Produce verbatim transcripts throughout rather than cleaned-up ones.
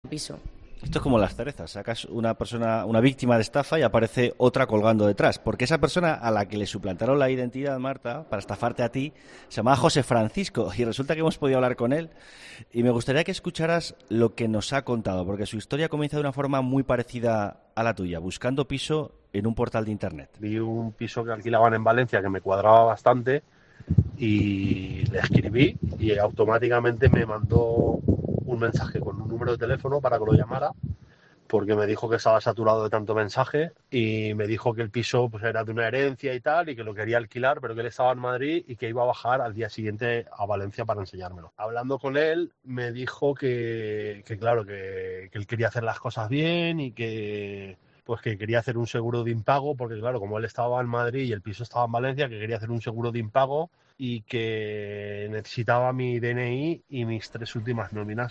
piso. Esto es como las cerezas, sacas una persona, una víctima de estafa y aparece otra colgando detrás, porque esa persona a la que le suplantaron la identidad, Marta, para estafarte a ti, se llamaba José Francisco y resulta que hemos podido hablar con él y me gustaría que escucharas lo que nos ha contado, porque su historia comienza de una forma muy parecida a la tuya, buscando piso en un portal de internet. Vi un piso que alquilaban en Valencia que me cuadraba bastante y le escribí y automáticamente me mandó un mensaje con un número de teléfono para que lo llamara, porque me dijo que estaba saturado de tanto mensaje y me dijo que el piso pues era de una herencia y tal y que lo quería alquilar, pero que él estaba en Madrid y que iba a bajar al día siguiente a Valencia para enseñármelo. Hablando con él me dijo que, que claro, que, que él quería hacer las cosas bien y que pues que quería hacer un seguro de impago, porque claro, como él estaba en Madrid y el piso estaba en Valencia, que quería hacer un seguro de impago y que necesitaba mi D N I y mis tres últimas nóminas.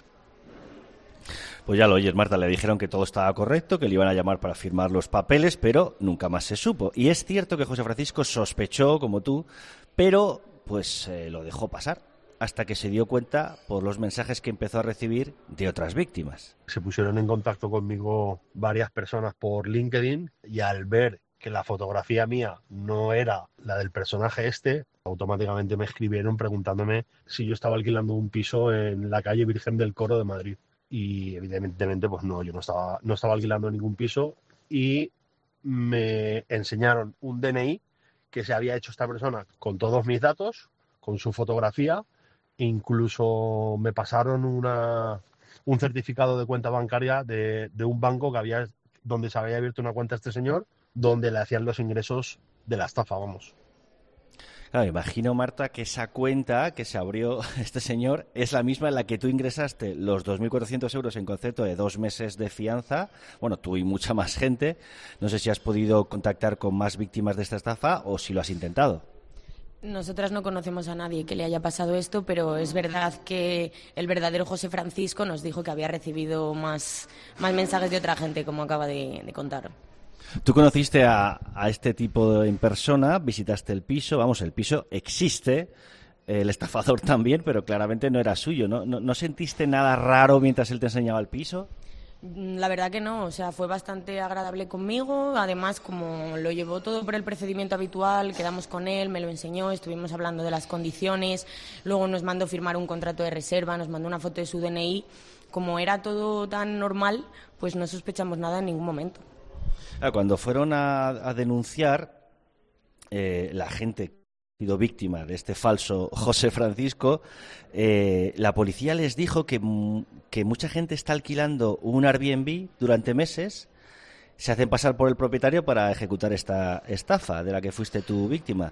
Pues ya lo oyes, Marta, le dijeron que todo estaba correcto, que le iban a llamar para firmar los papeles, pero nunca más se supo. Y es cierto que José Francisco sospechó, como tú, pero pues eh, lo dejó pasar, hasta que se dio cuenta por los mensajes que empezó a recibir de otras víctimas. Se pusieron en contacto conmigo varias personas por LinkedIn y al ver que la fotografía mía no era la del personaje este, automáticamente me escribieron preguntándome si yo estaba alquilando un piso en la calle Virgen del Coro de Madrid. Y evidentemente pues no, yo no estaba, no estaba alquilando ningún piso y me enseñaron un D N I que se había hecho esta persona con todos mis datos, con su fotografía, e incluso me pasaron una, un certificado de cuenta bancaria de, de un banco que había, donde se había abierto una cuenta a este señor, donde le hacían los ingresos de la estafa, vamos. Claro, imagino, Marta, que esa cuenta que se abrió este señor es la misma en la que tú ingresaste los dos mil cuatrocientos euros en concepto de dos meses de fianza. Bueno, tú y mucha más gente. No sé si has podido contactar con más víctimas de esta estafa o si lo has intentado. Nosotras no conocemos a nadie que le haya pasado esto, pero es verdad que el verdadero José Francisco nos dijo que había recibido más, más mensajes de otra gente, como acaba de, de contar. Tú conociste a, a este tipo en persona, visitaste el piso, vamos, el piso existe, el estafador también, pero claramente no era suyo, ¿no? ¿No, no sentiste nada raro mientras él te enseñaba el piso? La verdad que no, o sea, fue bastante agradable conmigo, además como lo llevó todo por el procedimiento habitual, quedamos con él, me lo enseñó, estuvimos hablando de las condiciones, luego nos mandó firmar un contrato de reserva, nos mandó una foto de su D N I, como era todo tan normal, pues no sospechamos nada en ningún momento. Cuando fueron a, a denunciar, eh, la gente que ha sido víctima de este falso José Francisco, eh, la policía les dijo que, que mucha gente está alquilando un Airbnb durante meses, se hacen pasar por el propietario para ejecutar esta estafa de la que fuiste tu víctima.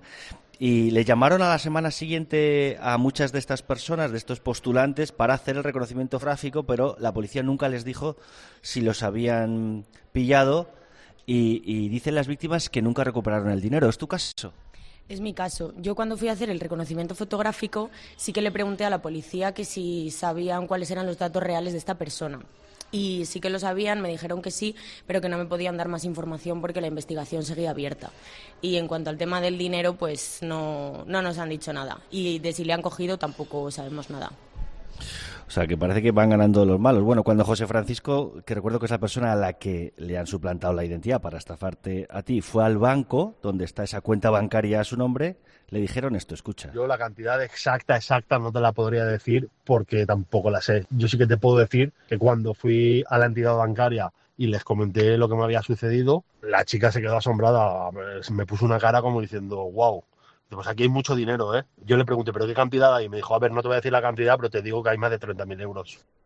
Y le llamaron a la semana siguiente a muchas de estas personas, de estos postulantes, para hacer el reconocimiento gráfico, pero la policía nunca les dijo si los habían pillado. Y, y dicen las víctimas que nunca recuperaron el dinero. ¿Es tu caso? Es mi caso. Yo cuando fui a hacer el reconocimiento fotográfico sí que le pregunté a la policía que si sabían cuáles eran los datos reales de esta persona. Y sí que lo sabían, me dijeron que sí, pero que no me podían dar más información porque la investigación seguía abierta. Y en cuanto al tema del dinero, pues no, no nos han dicho nada. Y de si le han cogido tampoco sabemos nada. O sea, que parece que van ganando los malos. Bueno, cuando José Francisco, que recuerdo que es la persona a la que le han suplantado la identidad para estafarte a ti, fue al banco, donde está esa cuenta bancaria a su nombre, le dijeron esto, escucha. Yo la cantidad exacta, exacta no te la podría decir porque tampoco la sé. Yo sí que te puedo decir que cuando fui a la entidad bancaria y les comenté lo que me había sucedido, la chica se quedó asombrada, me puso una cara como diciendo, wow. Pues aquí hay mucho dinero, ¿eh? Yo le pregunté, ¿pero qué cantidad hay? Y me dijo, a ver, no te voy a decir la cantidad, pero te digo que hay más de treinta mil euros.